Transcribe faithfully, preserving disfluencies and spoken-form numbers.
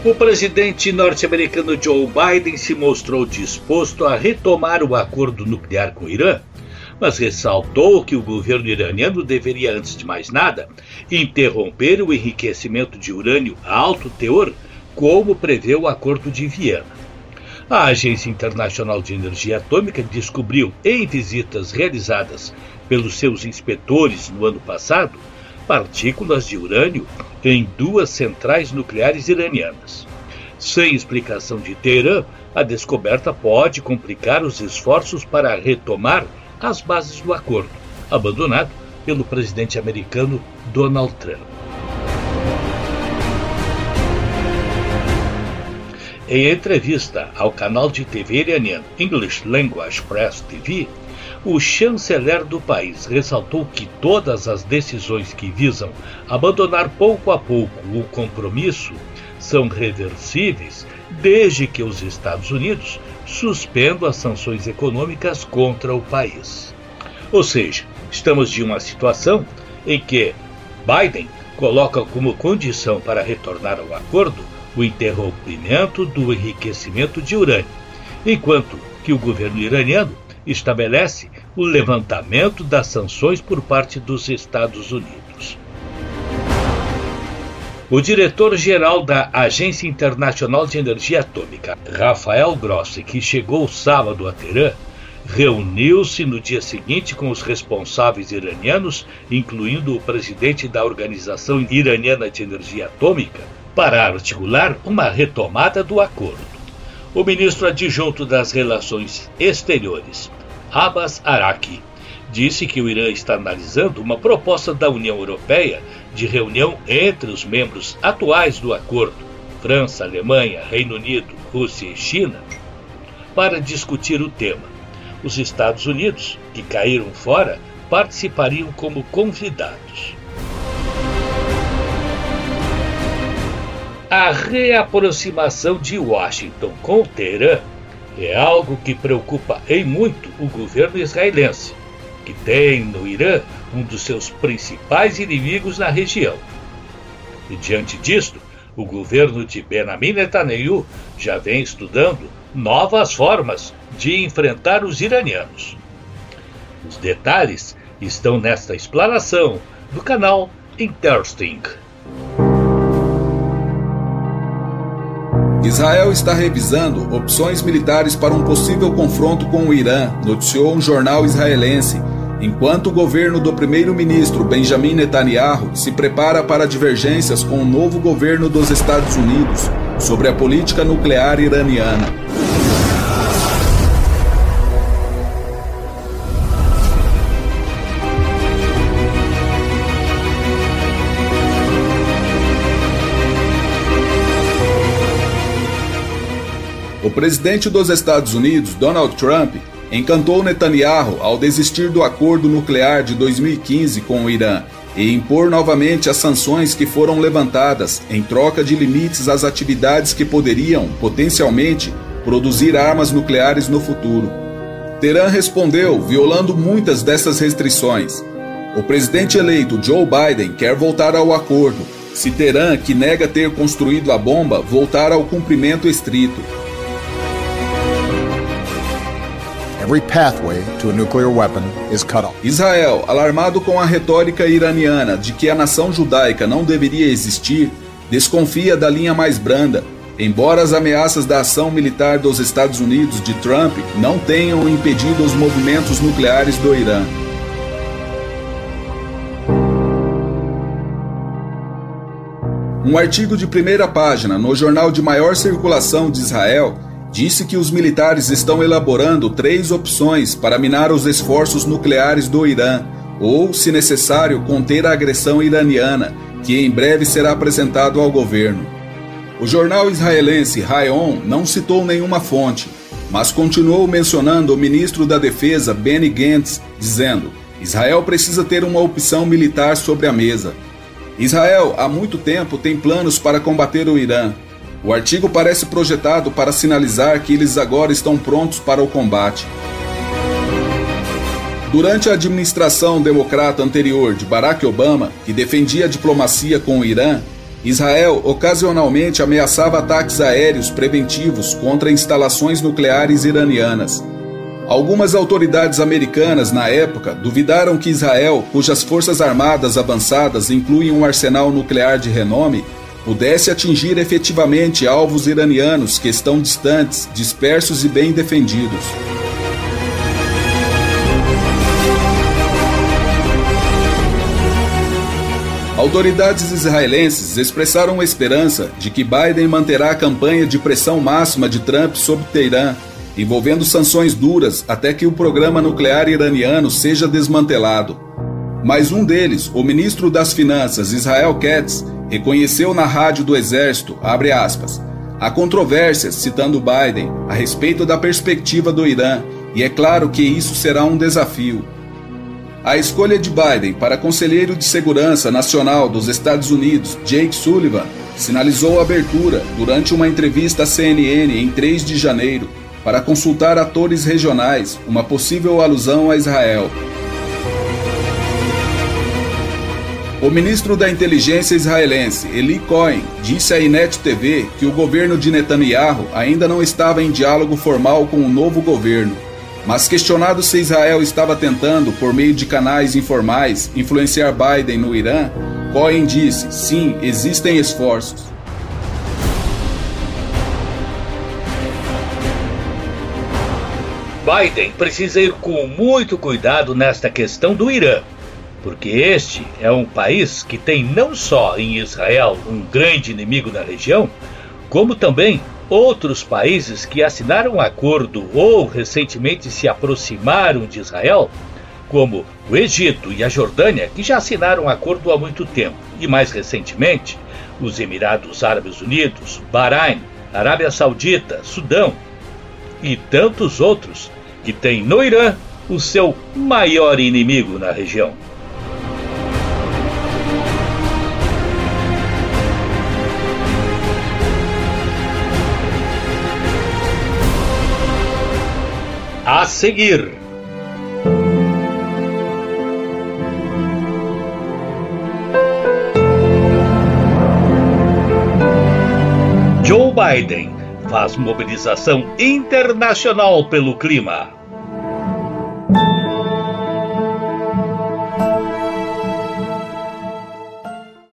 O presidente norte-americano Joe Biden se mostrou disposto a retomar o acordo nuclear com o Irã, mas ressaltou que o governo iraniano deveria, antes de mais nada, interromper o enriquecimento de urânio a alto teor, como prevê o Acordo de Viena. A Agência Internacional de Energia Atômica descobriu, em visitas realizadas pelos seus inspetores no ano passado, partículas de urânio em duas centrais nucleares iranianas. Sem explicação de Teherã, a descoberta pode complicar os esforços para retomar as bases do acordo, abandonado pelo presidente americano Donald Trump. Em entrevista ao canal de T V iraniano English Language Press T V, o chanceler do país ressaltou que todas as decisões que visam abandonar pouco a pouco o compromisso são reversíveis desde que os Estados Unidos suspendam as sanções econômicas contra o país. Ou seja, estamos de uma situação em que Biden coloca como condição para retornar ao acordo o interrompimento do enriquecimento de urânio, enquanto que o governo iraniano estabelece o levantamento das sanções por parte dos Estados Unidos. O diretor-geral da Agência Internacional de Energia Atômica, Rafael Grossi, que chegou sábado a Teherã, reuniu-se no dia seguinte com os responsáveis iranianos, incluindo o presidente da Organização Iraniana de Energia Atômica, para articular uma retomada do acordo. O ministro adjunto das Relações Exteriores, Abbas Araqi, disse que o Irã está analisando uma proposta da União Europeia de reunião entre os membros atuais do acordo, França, Alemanha, Reino Unido, Rússia e China, para discutir o tema. Os Estados Unidos, que caíram fora, participariam como convidados. A reaproximação de Washington com Teherã é algo que preocupa em muito o governo israelense, que tem no Irã um dos seus principais inimigos na região. E diante disto, o governo de Benjamin Netanyahu já vem estudando novas formas de enfrentar os iranianos. Os detalhes estão nesta explanação do canal Interesting. Israel está revisando opções militares para um possível confronto com o Irã, noticiou um jornal israelense, enquanto o governo do primeiro-ministro Benjamin Netanyahu se prepara para divergências com o novo governo dos Estados Unidos sobre a política nuclear iraniana. O presidente dos Estados Unidos, Donald Trump, encantou Netanyahu ao desistir do acordo nuclear de dois mil e quinze com o Irã e impor novamente as sanções que foram levantadas em troca de limites às atividades que poderiam, potencialmente, produzir armas nucleares no futuro. Teherã respondeu, violando muitas dessas restrições. O presidente eleito Joe Biden quer voltar ao acordo, se Teherã, que nega ter construído a bomba, voltar ao cumprimento estrito. Every pathway to a nuclear weapon is cut off. Israel, alarmado com a retórica iraniana de que a nação judaica não deveria existir, desconfia da linha mais branda, embora as ameaças da ação militar dos Estados Unidos de Trump não tenham impedido os movimentos nucleares do Irã. Um artigo de primeira página no jornal de maior circulação de Israel disse que os militares estão elaborando três opções para minar os esforços nucleares do Irã, ou, se necessário, conter a agressão iraniana, que em breve será apresentado ao governo. O jornal israelense Hayom não citou nenhuma fonte, mas continuou mencionando o ministro da Defesa Benny Gantz, dizendo: Israel precisa ter uma opção militar sobre a mesa. Israel, há muito tempo, tem planos para combater o Irã. O artigo parece projetado para sinalizar que eles agora estão prontos para o combate. Durante a administração democrata anterior de Barack Obama, que defendia a diplomacia com o Irã, Israel ocasionalmente ameaçava ataques aéreos preventivos contra instalações nucleares iranianas. Algumas autoridades americanas, na época, duvidaram que Israel, cujas forças armadas avançadas incluem um arsenal nuclear de renome, pudesse atingir efetivamente alvos iranianos que estão distantes, dispersos e bem defendidos. Autoridades israelenses expressaram a esperança de que Biden manterá a campanha de pressão máxima de Trump sobre Teherã, envolvendo sanções duras até que o programa nuclear iraniano seja desmantelado. Mas um deles, o ministro das Finanças, Israel Katz, reconheceu na rádio do Exército, abre aspas, há controvérsias, citando Biden, a respeito da perspectiva do Irã, e é claro que isso será um desafio. A escolha de Biden para conselheiro de segurança nacional dos Estados Unidos, Jake Sullivan, sinalizou a abertura, durante uma entrevista à C N N em três de janeiro, para consultar atores regionais, uma possível alusão a Israel. O ministro da Inteligência israelense, Eli Cohen, disse à Inet T V que o governo de Netanyahu ainda não estava em diálogo formal com o novo governo. Mas questionado se Israel estava tentando, por meio de canais informais, influenciar Biden no Irã, Cohen disse, sim, existem esforços. Biden precisa ir com muito cuidado nesta questão do Irã, porque este é um país que tem não só em Israel um grande inimigo na região, como também outros países que assinaram um acordo ou recentemente se aproximaram de Israel, como o Egito e a Jordânia, que já assinaram um acordo há muito tempo, e mais recentemente, os Emirados Árabes Unidos, Bahrein, Arábia Saudita, Sudão e tantos outros que têm no Irã o seu maior inimigo na região. A seguir, Joe Biden faz mobilização internacional pelo clima.